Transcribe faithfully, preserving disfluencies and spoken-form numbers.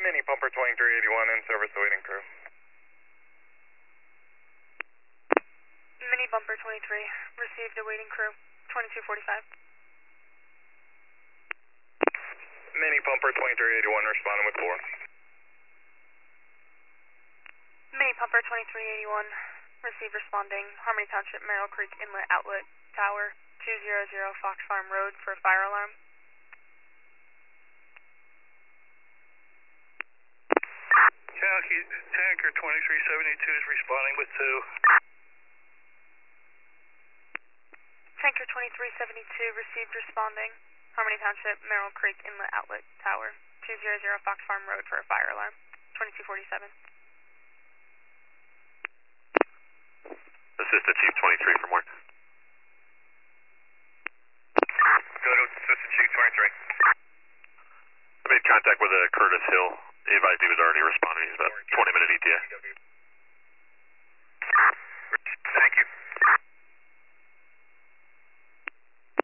Mini Pumper twenty-three eighty-one in service awaiting crew. Mini Bumper twenty-three, received awaiting crew, twenty-two forty-five. Mini Pumper twenty-three eighty-one responding with four. Mini Pumper twenty-three eighty-one, received responding, Harmony Township, Merrill Creek Inlet Outlet Tower, two hundred Fox Farm Road for fire alarm. Yankee Tanker twenty-three seventy-two is responding with two. Tanker twenty-three seventy-two, received responding, Harmony Township, Merrill Creek Inlet Outlet Tower, two hundred Fox Farm Road for a fire alarm, twenty-two forty-seven. Assistant Chief twenty-three from where? Go to Assistant Chief twenty-three. I made contact with uh, Curtis Hill. He advised he was already responding. He's about